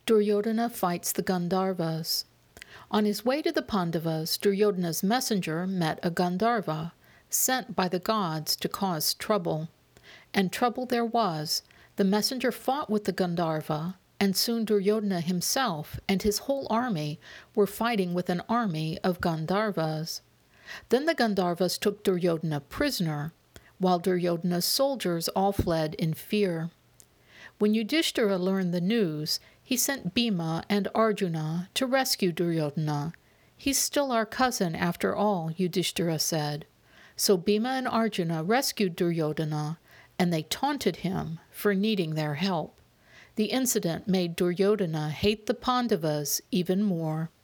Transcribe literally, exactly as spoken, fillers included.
Duryodhana fights the Gandharvas. On his way to the Pandavas, Duryodhana's messenger met a Gandharva, sent by the gods to cause trouble. And trouble there was. The messenger fought with the Gandharva, and soon Duryodhana himself and his whole army were fighting with an army of Gandharvas. Then the Gandharvas took Duryodhana prisoner, while Duryodhana's soldiers all fled in fear. When Yudhishthira learned the news, he sent Bhima and Arjuna to rescue Duryodhana. "He's still our cousin after all," Yudhishthira said. So Bhima and Arjuna rescued Duryodhana, and they taunted him for needing their help. The incident made Duryodhana hate the Pandavas even more.